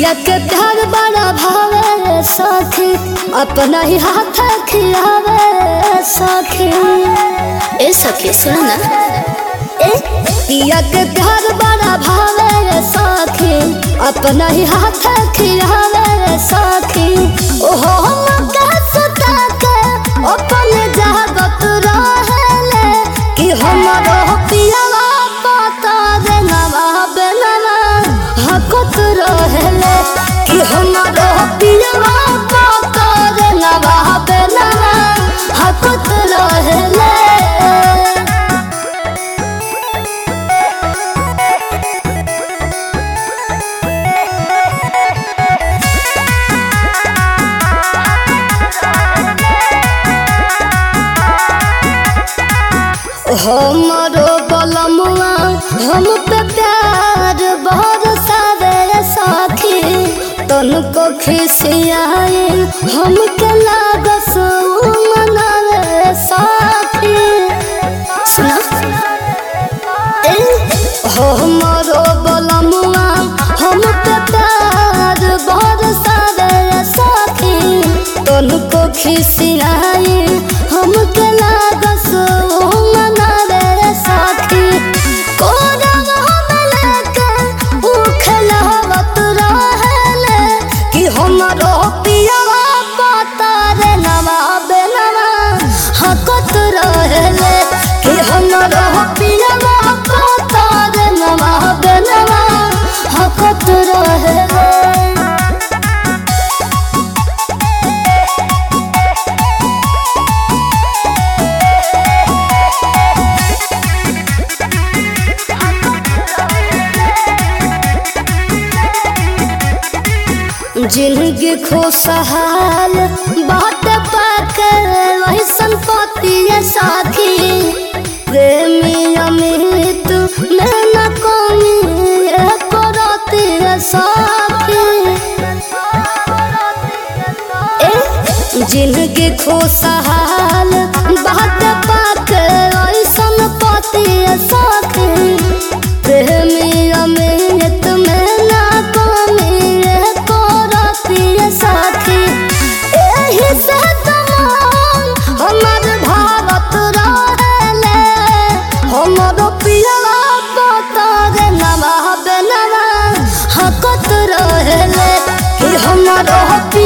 पिया के प्यार बड़ा भावे सखी अपना ही हाथ खिलावे सखी। ए सखी सुना ना, ए पिया के प्यार बड़ा भावे सखी अपना ही हाथ खिलावे सखी। ओहो हम कहता के अपने जागत रहले कि हमारो पियावा पता देनवा बेनवा हकत रहले कि हमारो पियावा पता देनवा बेनवा हकत रहले। हमारो बलमुआ हम पे प्यार भरोसा रे सखी तनको खिसियाए हमके लागस मनावे सखी। सुना ए हमारो बलमुआ हम पे प्यार भरोसा रे सखी तनको खिसियाए हमके लागस हमारो पियावा पता रे नवा बेनवा हकत रहले कि हमारो पियावा पता रे नवा बेनवा हकत रहले। जिंदगी खुशहाल बात पाके वही संपत्ति साथी प्रेमी अमित में न कमी करती साथी। जिंदगी खुशहाल बात पाके वही संपत्ति साथी प्रेमी अमित में न कमी साथी। एही से तमाम हमार भारत रहले हमारो पियावा पता रे नवा बेनवा हकत रहले कि हमारो